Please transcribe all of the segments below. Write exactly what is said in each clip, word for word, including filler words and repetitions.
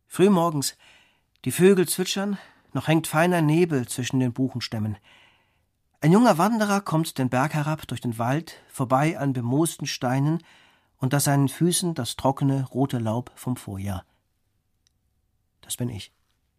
Frühmorgens, die Vögel zwitschern, noch hängt feiner Nebel zwischen den Buchenstämmen. Ein junger Wanderer kommt den Berg herab durch den Wald, vorbei an bemoosten Steinen, unter seinen Füßen das trockene, rote Laub vom Vorjahr. Das bin ich.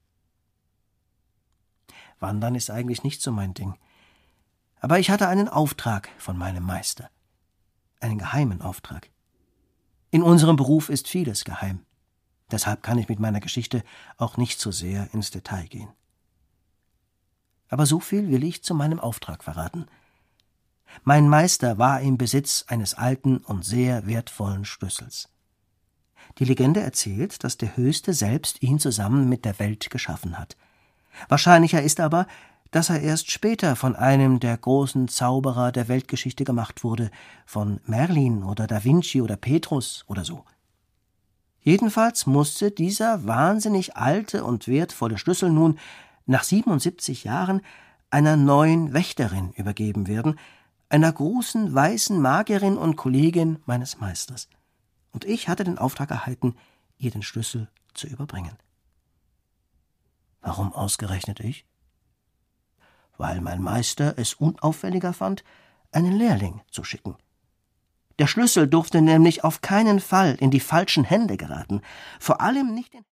Wandern ist eigentlich nicht so mein Ding. Aber ich hatte einen Auftrag von meinem Meister. Einen geheimen Auftrag. In unserem Beruf ist vieles geheim. Deshalb kann ich mit meiner Geschichte auch nicht so sehr ins Detail gehen. Aber so viel will ich zu meinem Auftrag verraten. Mein Meister war im Besitz eines alten und sehr wertvollen Schlüssels. Die Legende erzählt, dass der Höchste selbst ihn zusammen mit der Welt geschaffen hat. Wahrscheinlicher ist aber, dass er erst später von einem der großen Zauberer der Weltgeschichte gemacht wurde, von Merlin oder Da Vinci oder Petrus oder so. Jedenfalls musste dieser wahnsinnig alte und wertvolle Schlüssel nun nach siebenundsiebzig Jahren einer neuen Wächterin übergeben werden, einer großen weißen Magierin und Kollegin meines Meisters. Und ich hatte den Auftrag erhalten, ihr den Schlüssel zu überbringen. Warum ausgerechnet ich? Weil mein Meister es unauffälliger fand, einen Lehrling zu schicken. Der Schlüssel durfte nämlich auf keinen Fall in die falschen Hände geraten, vor allem nicht in